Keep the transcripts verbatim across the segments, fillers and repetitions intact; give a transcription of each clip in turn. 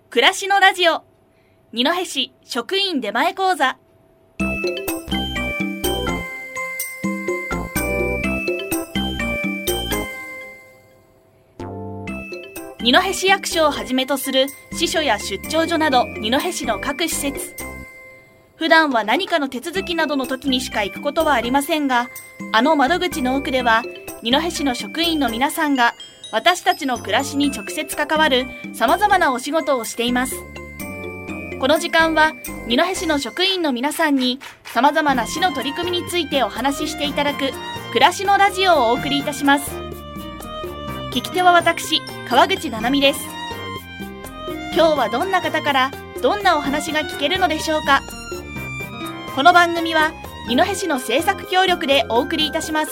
暮らしのラジオ二戸市職員出前講座。二戸市役所をはじめとする支所や出張所など二戸市の各施設、普段は何かの手続きなどの時にしか行くことはありませんが、あの窓口の奥では二戸市の職員の皆さんが私たちの暮らしに直接関わるさまざまなお仕事をしています。この時間は二戸市の職員の皆さんにさまざまな市の取り組みについてお話ししていただく暮らしのラジオをお送りいたします。聞き手は私、川口七海です。今日はどんな方からどんなお話が聞けるのでしょうか。この番組は二戸市の制作協力でお送りいたします。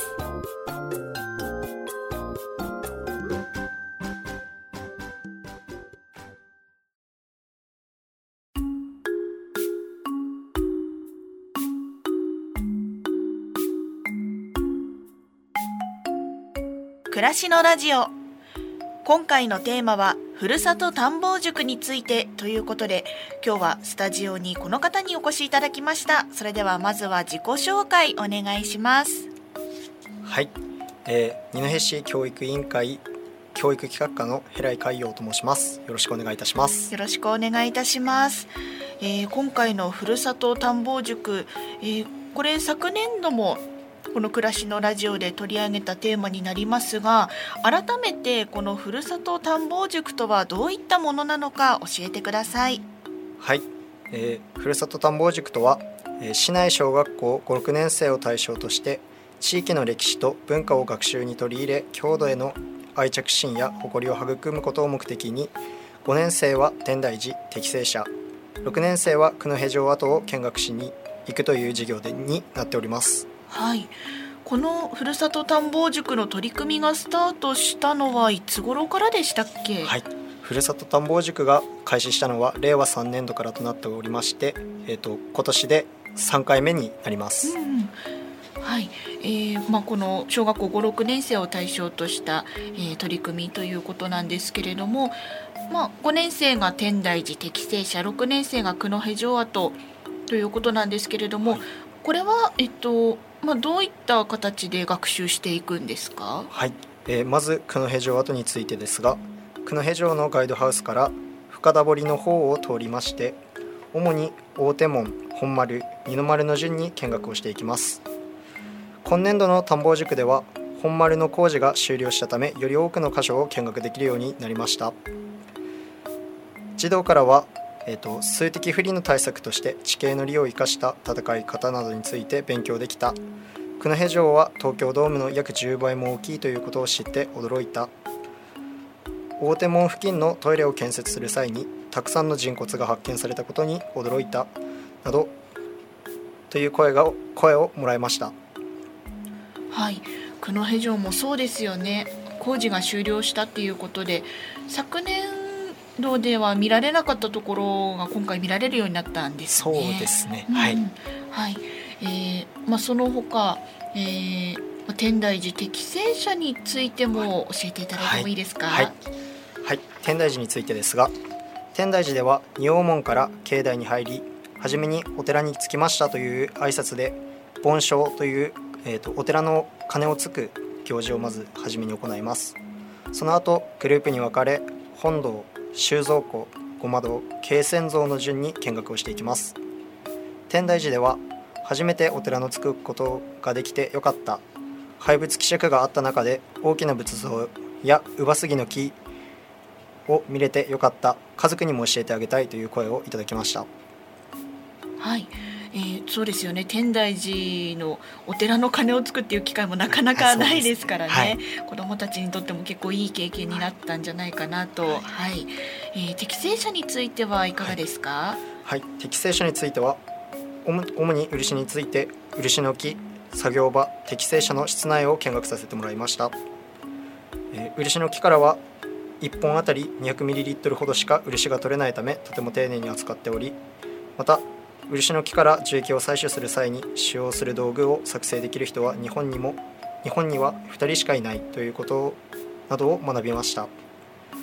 暮らしのラジオ。今回のテーマはふるさと探訪塾についてということで、今日はスタジオにこの方にお越しいただきました。それではまずは自己紹介お願いします。 はい、えー、二戸市教育委員会教育企画課の平井海洋と申します。よろしくお願いいたします。 よろしくお願いいたします。えー、今回のふるさと探訪塾、えー、これ昨年度もこの暮らしのラジオで取り上げたテーマになりますが、改めてこのふるさと探訪塾とはどういったものなのか教えてください。 はい、えー、ふるさと探訪塾とは、えー、市内小学校ご、ろくねん生を対象として地域の歴史と文化を学習に取り入れ、郷土への愛着心や誇りを育むことを目的に、ごねん生は天台寺適正社、ろくねん生は九戸城跡を見学しに行くという授業でになっております。 はい、このふるさと探訪塾の取り組みがスタートしたのはいつ頃からでしたっけ。 はい、ふるさと探訪塾が開始したのはれいわさんねんどからとなっておりまして、えーと、今年でさんかいめになります。 うん、はい、えーまあ、この小学校ご、ろくねん生を対象とした、えー、取り組みということなんですけれども、まあ、ごねん生が天台寺適正社、ろくねん生が九戸城跡ということなんですけれども、はい、これは、えっとまあ、どういった形で学習していくんですか。 はい、えー、まず九戸城跡についてですが、九戸城のガイドハウスから深田堀の方を通りまして、主に大手門、本丸、二の丸の順に見学をしていきます。今年度の探訪塾では本丸の工事が終了したため、より多くの箇所を見学できるようになりました。児童からはえーと、数的不利の対策として地形の利を生かした戦い方などについて勉強できた、九戸城は東京ドームの約じゅうばいも大きいということを知って驚いた、大手門付近のトイレを建設する際にたくさんの人骨が発見されたことに驚いたなどという声が声をもらいました。 はい、九戸城もそうですよね。工事が終了したっていうことで、昨年度では見られなかったところが今回見られるようになったんですね。 そうですね、 うん、 はい、 はい、えーまあ、その他、えー、天台寺適正社についても教えていただいてもいいですか。 はい、はいはい、天台寺についてですが、天台寺では仁王門から境内に入り、はじめにお寺に着きましたという挨拶で盆鐘という、えーと、お寺の鐘をつく行事をまずはじめに行います。その後グループに分かれ、本堂、収蔵庫、護摩堂、慶泉像の順に見学をしていきます。天台寺では初めてお寺のつくことができてよかった、廃仏希釈があった中で大きな仏像や乳母杉の木を見れてよかった、家族にも教えてあげたいという声をいただきました。 はい、えー、そうですよね。天台寺のお寺の鐘をつくっていう機会もなかなかないですからね、はい、子どもたちにとっても結構いい経験になったんじゃないかなと、はいはい、えー、適正社についてはいかがですか。 はいはい、適正社については主に漆について、漆の木、作業場、適正社の室内を見学させてもらいました。えー、漆の木からはいっぽんあたり にひゃくミリリットル ほどしか漆が取れないため、とても丁寧に扱っており、また漆の木から樹液を採取する際に使用する道具を作成できる人は日本にも日本にはふたりしかいないということなどを学びました。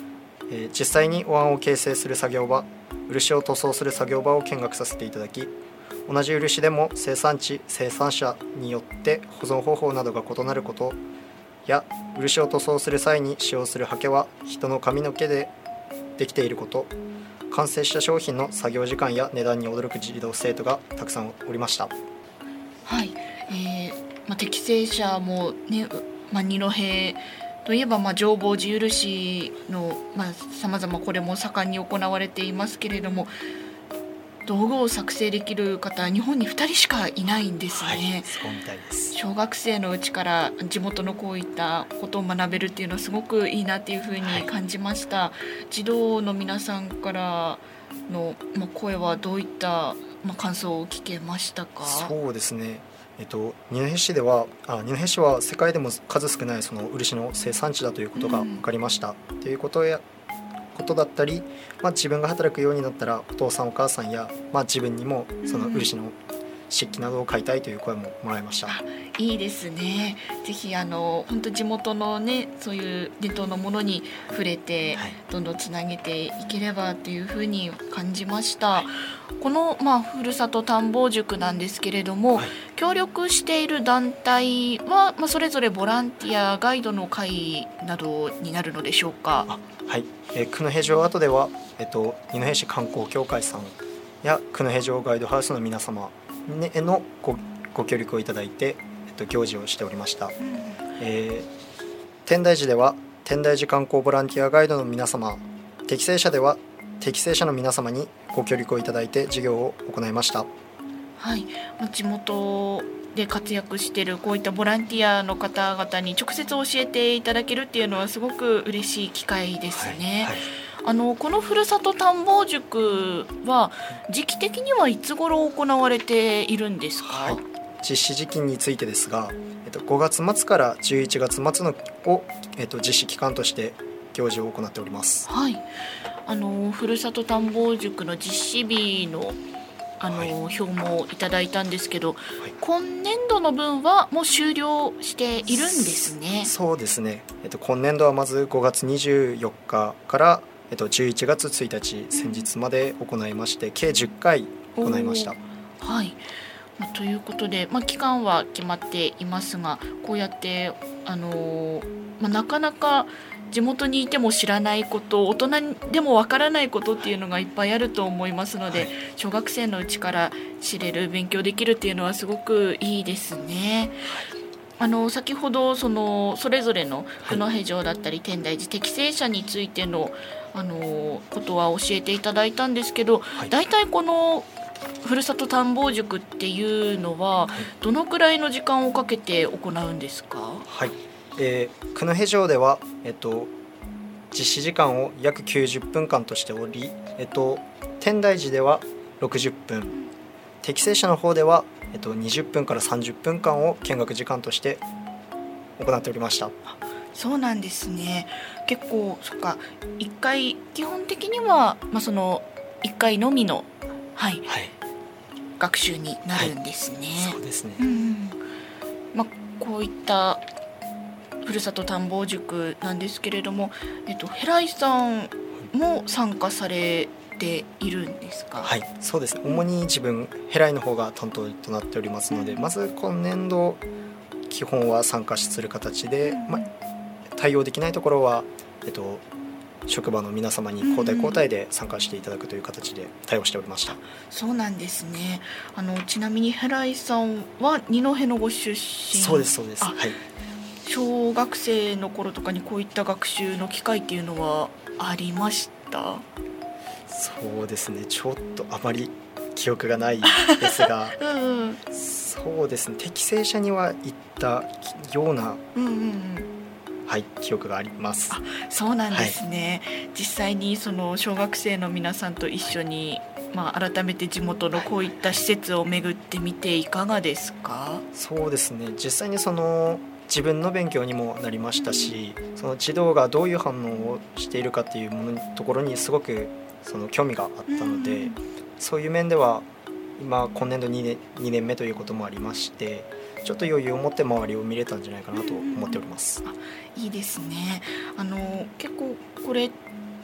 えー実際にお椀を形成する作業場、漆を塗装する作業場を見学させていただき、同じ漆でも生産地生産者によって保存方法などが異なることや、漆を塗装する際に使用する刷毛は人の髪の毛でできていること、完成した商品の作業時間や値段に驚く児童生徒がたくさんおりました。 はい、えーまあ、適正者もね、まあ、二戸といえば、まあ、浄法寺漆のさまざまこれも盛んに行われていますけれども、道具を作成できる方は日本にふたりしかいないんですね。 はい、そうみたいです。 小学生のうちから地元のこういったことを学べるっていうのはすごくいいなっていうふうに感じました。はい、児童の皆さんからの、まあ、声はどういった、まあ、感想を聞けましたか？ そうですね、えっと、二戸市ではあ二戸市は世界でも数少ないその漆の生産地だということが分かりました。と、うん、いうことやことだったり、まあ、自分が働くようになったらお父さんお母さんや、まあ、自分にもその漆の漆器などを買いたいという声ももらいました。 うん、いいですね。ぜひあの本当地元のね、そういう伝統のものに触れて、はい、どんどんつなげていければというふうに感じました。はい、この、まあ、ふるさと探訪塾なんですけれども、はい、協力している団体は、まあ、それぞれボランティアガイドの会などになるのでしょうか？ あ、はい、えー、久野平城跡では、えっと、二戸市観光協会さんや久野平城ガイドハウスの皆様への ご, ご協力をいただいて、えっと、行事をしておりました。うん、えー、天台寺では天台寺観光ボランティアガイドの皆様、適正者では適正者の皆様にご協力をいただいて授業を行いました。 はい、地元で活躍しているこういったボランティアの方々に直接教えていただけるっていうのはすごく嬉しい機会ですね。はいはい、あのこのふるさと探訪塾は時期的にはいつ頃行われているんですか？はい、 実施時期についてですが、えっと、ごがつ末からじゅういちがつ末のを、えっと、実施期間として行事を行っております。 はい、あのふるさと探訪塾の実施日のあの、はい、表もいただいたんですけど、はい、今年度の分はもう終了しているんですね。 そうですね、えっと、今年度はまずごがつにじゅうよっかから、えっと、じゅういちがつついたち先日まで行いまして、うん、計じゅっかい行いました。 はい、まあ、ということで、まあ、期間は決まっていますが、こうやってあの、まあ、なかなか地元にいても知らないこと、大人でもわからないことっていうのがいっぱいあると思いますので、はい、小学生のうちから知れる、勉強できるっていうのはすごくいいですね。あの先ほど そのそれぞれの久野平城だったり天台寺適正者についての、あのことは教えていただいたんですけど、はい、だいたいこのふるさと探訪塾っていうのはどのくらいの時間をかけて行うんですか？ はい、えー、久野平城では、えっと、実施時間を約きゅうじゅっぷんかんとしており、えっと、天台寺ではろくじゅっぷん、適正者の方では、えっと、にじゅっぷんからさんじゅっぷんかんを見学時間として行っておりました。 そうなんですね。結構そっか、いっかい基本的には、まあ、そのいっかいのみの、はいはい、学習になるんですね。 はい、そうですね。 うん、まあ、こういったふるさと探訪塾なんですけれども、えっと、平井さんも参加されているんですか？ はい、そうですね。主に自分平井の方が担当となっておりますので、まず今年度基本は参加する形で、まあ、対応できないところは、えっと、職場の皆様に交代交代で参加していただくという形で対応しておりました。 そうなんですね。あのちなみに平井さんは二戸のご出身？ そうですそうです。はい、 小学生の頃とかにこういった学習の機会っていうのはありました？ そうですね、ちょっとあまり記憶がないですが、うんうん、そうですね、適正者には行ったような、うんうんうん、はい、記憶があります。 あ、そうなんですね。はい、実際にその小学生の皆さんと一緒に、はい、まあ、改めて地元のこういった施設を巡ってみていかがですか？ そうですね、実際にその自分の勉強にもなりましたし、その児童がどういう反応をしているかっていうものところにすごくその興味があったので、そういう面では今今年度にねん、にねんめということもありまして、ちょっと余裕を持って周りを見れたんじゃないかなと思っております。 あ、いいですね。あの結構これ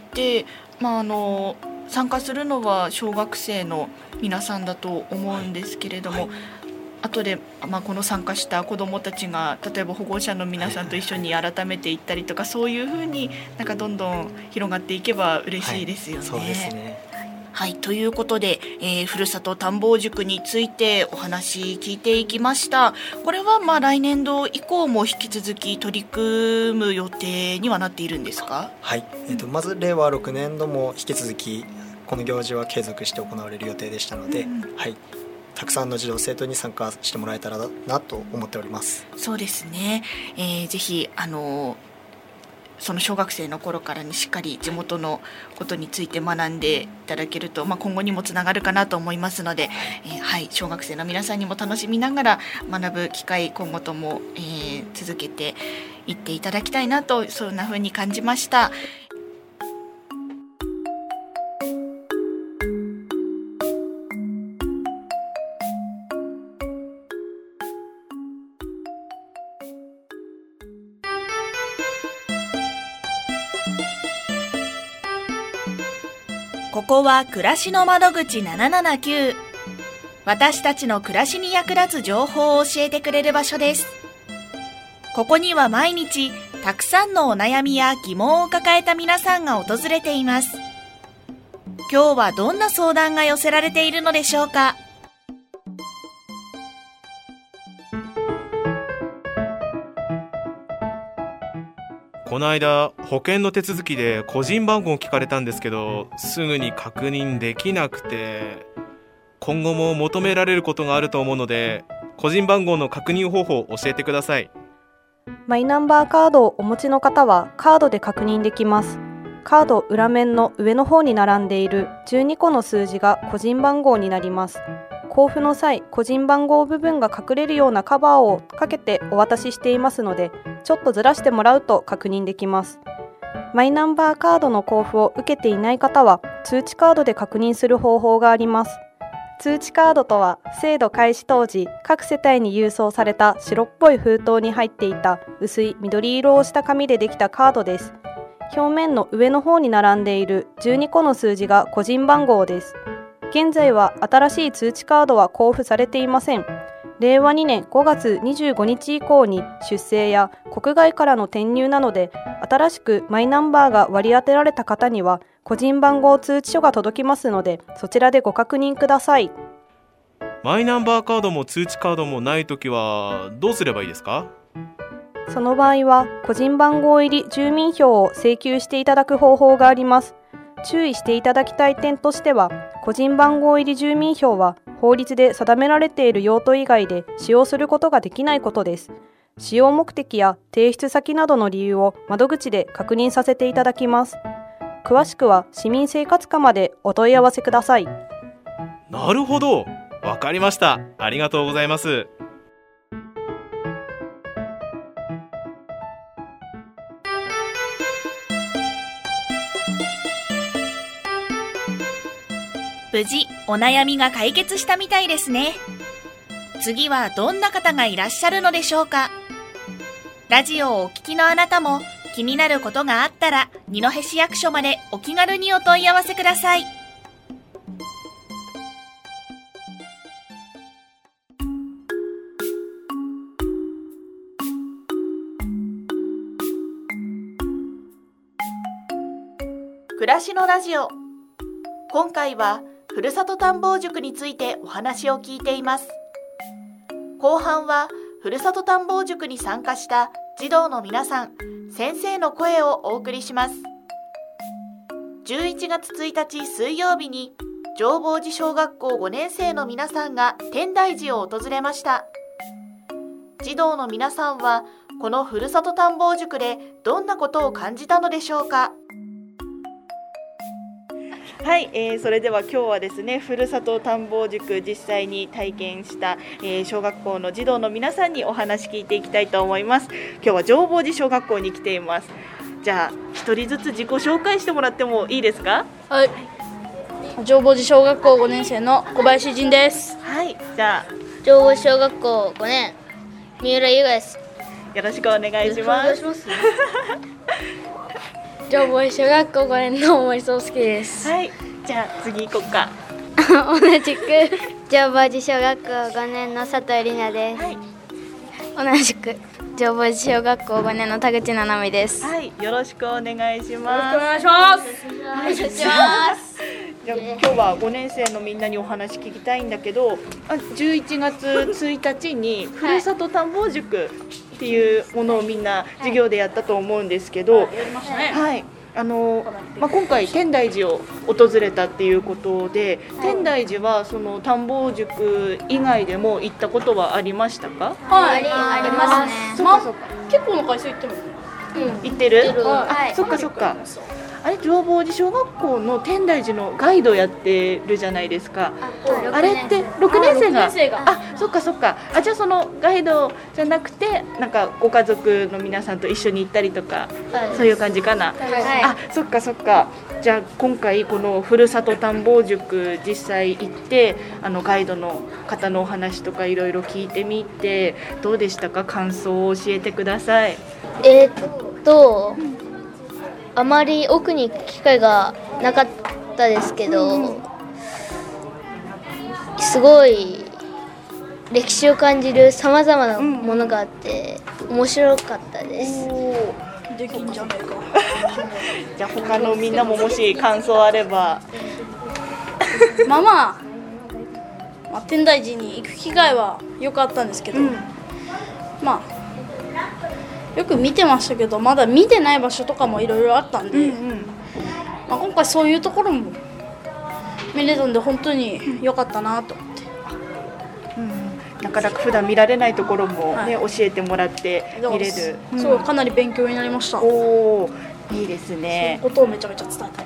で、まあ、あの参加するのは小学生の皆さんだと思うんですけれども、はいはい、後で、まあ、この参加した子どもたちが例えば保護者の皆さんと一緒に改めて行ったりとか、そういうふうになんかどんどん広がっていけば嬉しいですよね。はい、そうですね。はい、ということで、えー、ふるさと田んぼ塾についてお話聞いていきました。これはまあ来年度以降も引き続き取り組む予定にはなっているんですか？はい、えーと、まずれいわろくねんども引き続きこの行事は継続して行われる予定でしたので、うん、はい、たくさんの児童生徒に参加してもらえたらなと思っております。そうですね、えー、ぜひあのその小学生の頃からにしっかり地元のことについて学んでいただけると、まあ、今後にもつながるかなと思いますので、えーはい、小学生の皆さんにも楽しみながら学ぶ機会今後とも、えー、続けていっていただきたいなと、そんな風に感じました。ここは暮らしの窓口ななななきゅう。私たちの暮らしに役立つ情報を教えてくれる場所です。ここには毎日たくさんのお悩みや疑問を抱えた皆さんが訪れています。今日はどんな相談が寄せられているのでしょうか。 この間保険の手続きで個人番号を聞かれたんですけど、すぐに確認できなくて、今後も求められることがあると思うので、個人番号の確認方法を教えてください。 マイナンバーカードをお持ちの方はカードで確認できます。カード裏面の上の方に並んでいるじゅうにこの数字が個人番号になります。交付の際、個人番号部分が隠れるようなカバーをかけてお渡ししていますので、ちょっとずらしてもらうと確認できます。マイナンバーカードの交付を受けていない方は、通知カードで確認する方法があります。通知カードとは、制度開始当時、各世帯に郵送された白っぽい封筒に入っていた薄い緑色をした紙でできたカードです。表面の上の方に並んでいるじゅうにこの数字が個人番号です。現在は新しい通知カードは交付されていません。れいわにねんごがつにじゅうごにち以降に出生や国外からの転入なので、新しくマイナンバーが割り当てられた方には個人番号通知書が届きますので、そちらでご確認ください。 マイナンバーカードも通知カードもないときはどうすればいいですか？ その場合は個人番号入り住民票を請求していただく方法があります。注意していただきたい点としては、個人番号入り住民票は法律で定められている用途以外で使用することができないことです。使用目的や提出先などの理由を窓口で確認させていただきます。詳しくは市民生活課までお問い合わせください。 なるほど、わかりました。ありがとうございます。 無事お悩みが解決したみたいですね。次はどんな方がいらっしゃるのでしょうか。ラジオをお聞きのあなたも気になることがあったら二戸市役所までお気軽にお問い合わせください。暮らしのラジオ、今回はふるさと田んぼ塾についてお話を聞いています。後半はふるさと田んぼ塾に参加した児童の皆さん、先生の声をお送りします。じゅういちがつついたち水曜日に浄法寺小学校ごねんせいの皆さんが天台寺を訪れました。児童の皆さんはこのふるさと田んぼ塾でどんなことを感じたのでしょうか。はい、えー、それでは今日はですね、ふるさと田んぼ塾実際に体験した、えー、小学校の児童の皆さんにお話聞いていきたいと思います。今日は浄法寺小学校に来ています。じゃあ一人ずつ自己紹介してもらってもいいですか。 はい、浄法寺小学校ごねんせいの小林仁です。 はい、じゃあ浄法寺小学校ごねん三浦優雅です。 よろしくお願いします。 上坊小学校ごねんの森壮介です。 はい、じゃあ次行こうか。 同じく上坊寺小学校ごねんの佐藤里奈です。はい、同じく上坊寺小学校ごねんの田口七海です。 はい、よろしくお願いします。 お願いします。 お願いします。 じゃあ今日はごねん生のみんなにお話聞きたいんだけど、あじゅういちがつついたちにふるさと探訪塾っていうものをみんな授業でやったと思うんですけど、 やりましたね。 はい、あのまあ、今回天台寺を訪れたっていうことで、天台寺はその探訪塾以外でも行ったことはありましたか？ はい、ありますね。 そっかそっか。 結構の回数行ってますね。 行ってる？ 行ってるあ、 はいそっかそっか。あれ上坊寺小学校の天台寺のガイドやってるじゃないですか。あれってろくねん生が、 あろくねん生があ、そっかそっか。あ、じゃあそのガイドじゃなくてなんかご家族の皆さんと一緒に行ったりとか、そういう感じかな。 はいあ、そっかそっか。じゃあ今回このふるさと探訪塾実際行ってあのガイドの方のお話とかいろいろ聞いてみてどうでしたか？感想を教えてください。 えーっとあまり奥に行く機会がなかったですけど、すごい歴史を感じるさまざまなものがあって面白かったです。 できんじゃねえか。 じゃあ他のみんなももし感想あれば。 まあまあ、まあ、天台寺に行く機会は良かったんですけど、 うんまあよく見てましたけど、まだ見てない場所とかもいろいろあったんで、 うんうんまあ、今回そういうところも見れたんで本当に良かったなと思って。 うん、なかなか普段見られないところも、ねは教えてもらって見れる。 そう、かなり勉強になりました。 うん、おー、いいですね。 ことをめちゃめちゃ伝えたい。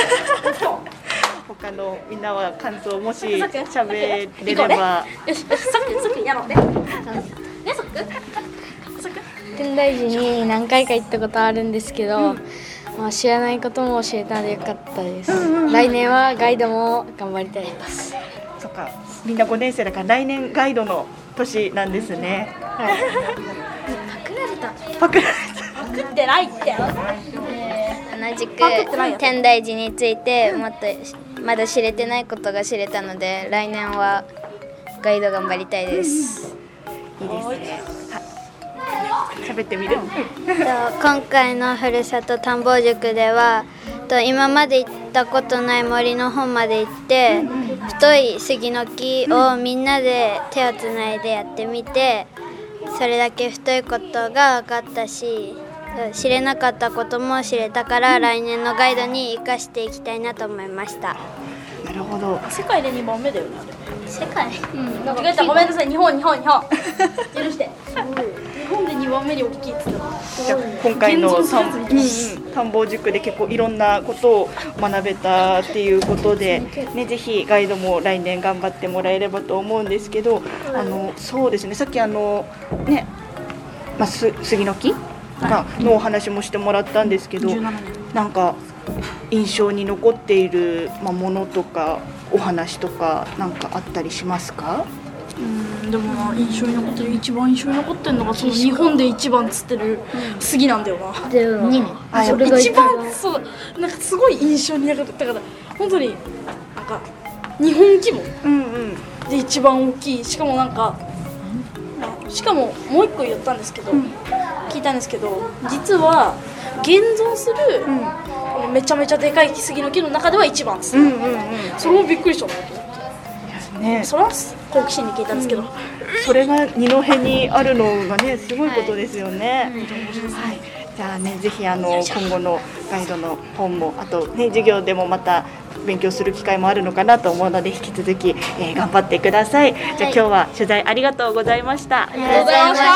他のみんなは感想もしさっき喋れれば。 よしよし、さっきさっきやろうね。ね、そっく。 天台寺に何回か行ったことあるんですけど、まあ、知らないことも教えたのでよかったです。来年はガイドも頑張りたいです。 そっか、みんなごねん生だから来年ガイドの年なんですね。 はい、 パクられた。 パクられパクってないって。 同じくパクってないよ天台寺についてもっとまだ知れてないことが知れたので、来年はガイド頑張りたいです。 いいですね。喋ってみる？ 今回のふるさと探訪塾では今まで行ったことない森の方まで行って太い杉の木をみんなで手をつないでやってみて、それだけ太いことが分かったし知れなかったことも知れたから、来年のガイドに生かしていきたいなと思いました。 なるほど。 世界でにばんめだよね。 世界、 うん、間違えた、ごめんなさい。日本日本日本許して。日本でにばんめに大きいって言ってた。 じゃあ今回の現存するやつに探うんうん探訪塾で結構いろんなことを学べたっていうことで、ね、ぜひガイドも来年頑張ってもらえればと思うんですけど、あのそうですね、さっきあのね、まあ、す杉の木がのお話もしてもらったんですけど、なんか印象に残っている、まあ、ものとかお話とかなんかあったりしますか？ うんでもな、印象に残ってる一番印象に残ってるのがその日本で一番釣ってる杉なんだよな。 でにあそれが一番そうなんかすごい印象に残ったから、本当になんか日本規模うんうんで一番大きい。しかもなんかしかももう一個言ったんですけど、聞いたんですけど、実は現存する、このめちゃめちゃでかい杉の木の中では一番です、 うんうんうん、 それもびっくりしたなと思って、 ね、 それは好奇心に聞いたんですけど、 うん、それが二戸にあるのがねすごいことですよね。はい、はい、じゃあね、ぜひあの今後のガイドの本もあとね授業でもまた勉強する機会もあるのかなと思うので、引き続き、えー、頑張ってください。じゃあ、はい、今日は取材ありがとうございました。 ありがとうございました。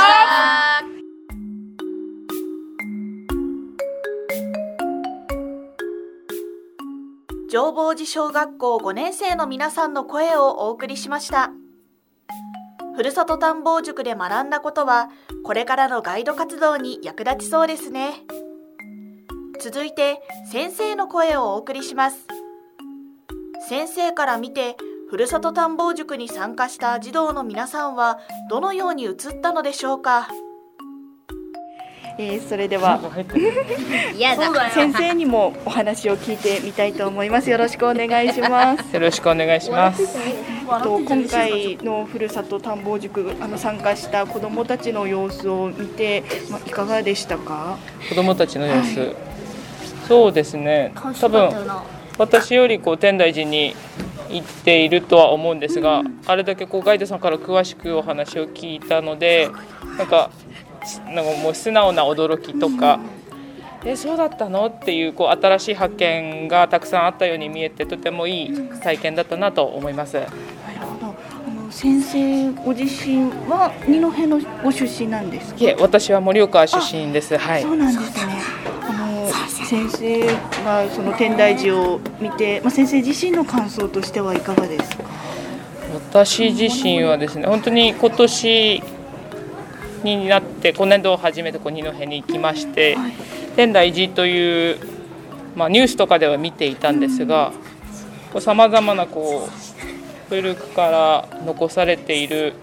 上坊寺小学校ごねん生の皆さんの声をお送りしました。ふるさと探訪塾で学んだことはこれからのガイド活動に役立ちそうですね。続いて先生の声をお送りします。先生から見てふるさと探訪塾に参加した児童の皆さんはどのように映ったのでしょうか。 えー、それではやだ先生にもお話を聞いてみたいと思います。よろしくお願いします。 よろしくお願いします。 と今回のふるさと探訪塾あの参加した子どもたちの様子を見て、まあ、いかがでしたか？ 子どもたちの様子、はい、そうですね、多分私よりこう天台寺に行っているとは思うんですが、うん、あれだけこうガイドさんから詳しくお話を聞いたので、なんか、なんかもう素直な驚きとか、うん、えそうだったのっていう、こう新しい発見がたくさんあったように見えて、とてもいい体験だったなと思います。 先生ご自身は二戸のご出身なんですか？ いえ、私は盛岡出身です。はい、 そうなんですね。あの先生がその天台寺を見て、まあ、先生自身の感想としてはいかがですか？ 私自身はですね、本当に今年になって今年度を初めてこう二戸に行きまして、はい、天台寺という、まあ、ニュースとかでは見ていたんですが、さまざまなこう古くから残されている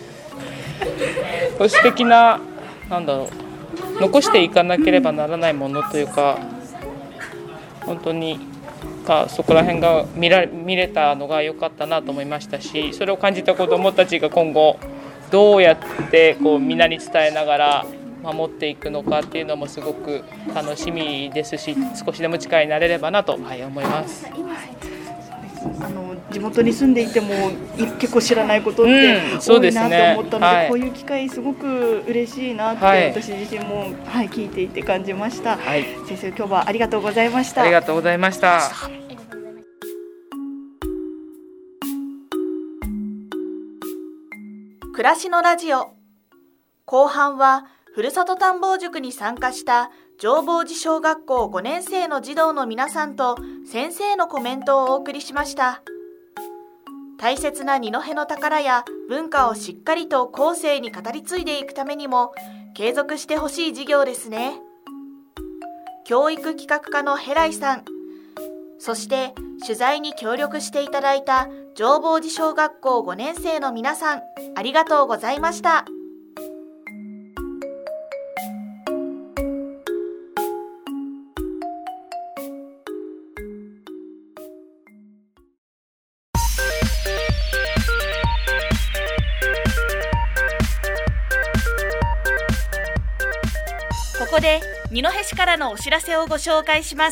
素敵な、なんだろう、残していかなければならないものというか、本当にかそこら辺が見ら、見れたのが良かったなと思いましたし、それを感じた子どもたちが今後どうやってこうみんなに伝えながら守っていくのかっていうのもすごく楽しみですし、少しでも力になれればなと、はい、思います。 あの地元に住んでいても結構知らないことって多いなと思ったので、うん、でね、はい、こういう機会すごく嬉しいなって、はい、私自身も、はい、聞いていて感じました。はい、先生、今日はありがとうございました。 ありがとうございました。 暮らしのラジオ後半はふるさと探訪塾に参加した浄法寺小学校ごねん生の児童の皆さんと先生のコメントをお送りしました。大切な二戸の宝や文化をしっかりと後世に語り継いでいくためにも継続してほしい事業ですね。教育企画課のヘライさん、そして取材に協力していただいた浄法寺小学校ごねん生の皆さん、ありがとうございました。ここで二戸市からのお知らせをご紹介します。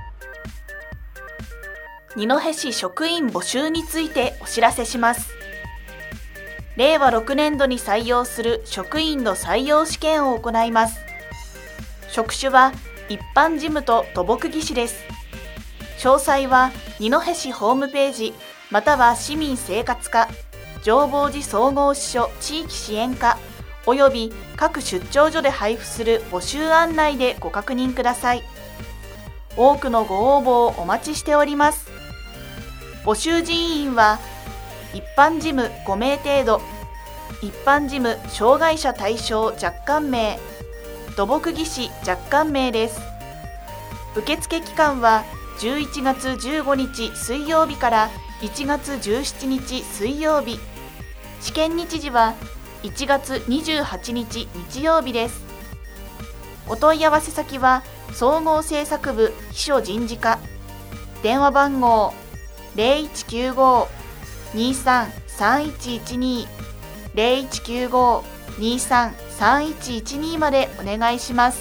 二戸市職員募集についてお知らせします。れいわろくねんどに採用する職員の採用試験を行います。職種は一般事務と土木技師です。詳細は二戸市ホームページまたは市民生活課、浄法寺総合支所地域支援課および各出張所で配布する募集案内でご確認ください。多くのご応募をお待ちしております。募集人員は一般事務ごめい程度、一般事務障害者対象若干名、土木技師若干名です。受付期間はじゅういちがつじゅうごにち水曜日からいちがつじゅうしちにち水曜日、試験日時はいちがつにじゅうはちにち日曜日です。お問い合わせ先は総合政策部秘書人事課、電話番号 ゼロいちきゅうご にさん さんいちいちに ゼロいちきゅうご にさん さんいちいちに までお願いします。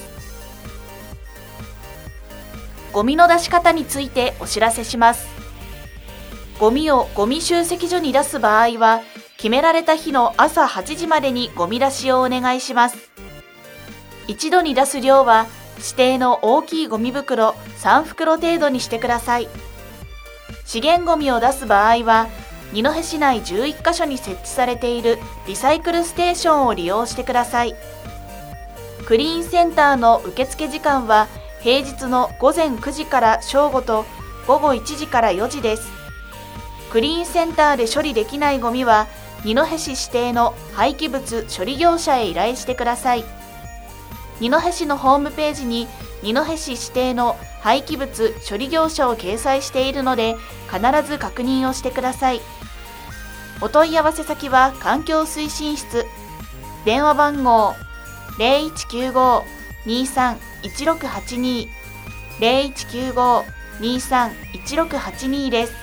ゴミの出し方についてお知らせします。ゴミをゴミ集積所に出す場合は決められた日の朝はちじまでにゴミ出しをお願いします。一度に出す量は指定の大きいゴミ袋さんふくろ程度にしてください。資源ゴミを出す場合は二戸市内じゅういっかしょに設置されているリサイクルステーションを利用してください。クリーンセンターの受付時間は平日のごぜんくじから正午とごごいちじからよじです。クリーンセンターで処理できないゴミは二戸市指定の廃棄物処理業者へ依頼してください。二戸市のホームページに二戸市指定の廃棄物処理業者を掲載しているので必ず確認をしてください。お問い合わせ先は環境推進室、電話番号 ゼロいちきゅうごにさんいちろくはちに ゼロいちきゅうご にさんいちろくはちに です。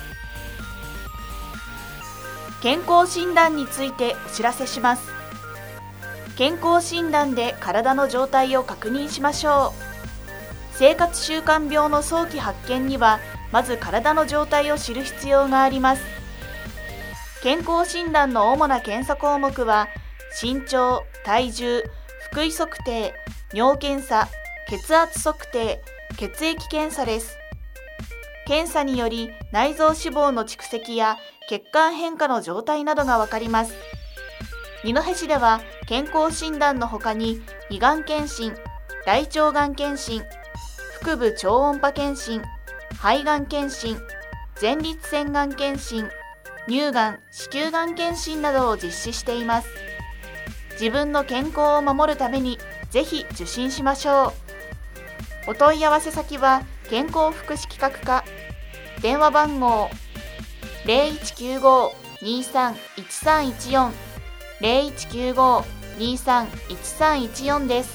健康診断についてお知らせします。健康診断で体の状態を確認しましょう。生活習慣病の早期発見には、まず体の状態を知る必要があります。健康診断の主な検査項目は、身長、体重、腹囲測定、尿検査、血圧測定、血液検査です。検査により内臓脂肪の蓄積や血管変化の状態などがわかります。二戸市では健康診断のほかに胃がん検診、大腸がん検診、腹部超音波検診、肺がん検診、前立腺がん検診、乳がん、子宮がん検診などを実施しています。自分の健康を守るためにぜひ受診しましょう。お問い合わせ先は健康福祉企画課、電話番号 ゼロいちきゅうご にさんいちさんいちよん ゼロいちきゅうご にさんいちさんいちよん です。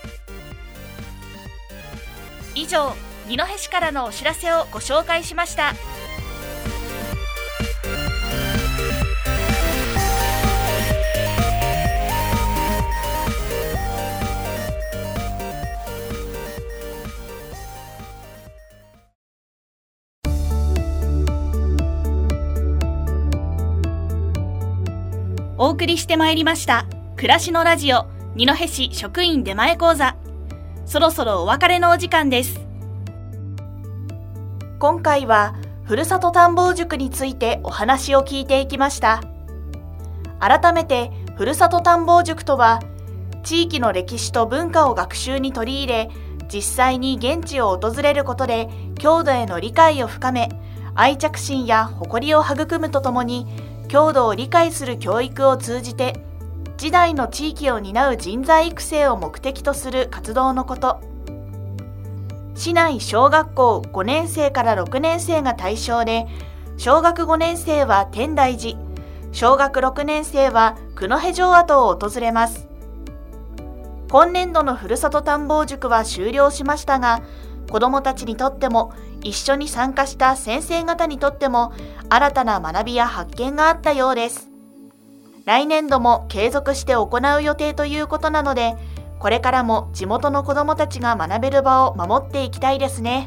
以上、二戸市からのお知らせをご紹介しました。お送りしてまいりました暮らしのラジオ二戸市職員出前講座。そろそろお別れのお時間です。今回はふるさと探訪塾についてお話を聞いていきました。改めてふるさと探訪塾とは、地域の歴史と文化を学習に取り入れ、実際に現地を訪れることで郷土への理解を深め、愛着心や誇りを育むとともに、郷土を理解する教育を通じて、次代の地域を担う人材育成を目的とする活動のこと。市内小学校ごねん生からろくねん生が対象で、小学ごねん生は天台寺、小学ろくねん生は九戸城跡を訪れます。今年度のふるさと探訪塾は終了しましたが、子どもたちにとっても、一緒に参加した先生方にとっても、新たな学びや発見があったようです。来年度も継続して行う予定ということなので、これからも地元の子どもたちが学べる場を守っていきたいですね。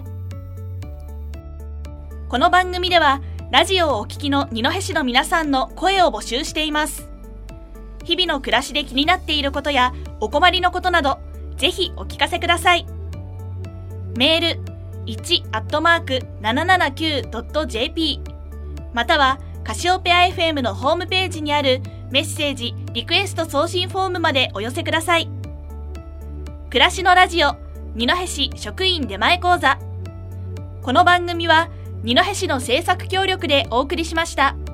この番組では、ラジオをお聞きの二戸市の皆さんの声を募集しています。日々の暮らしで気になっていることやお困りのことなど、ぜひお聞かせください。メールいち アットマーク ななななきゅう ドット ジェーピー またはカシオペア エフエム のホームページにあるメッセージリクエスト送信フォームまでお寄せください。暮らしのラジオ二戸市職員出前講座。この番組は二戸市の制作協力でお送りしました。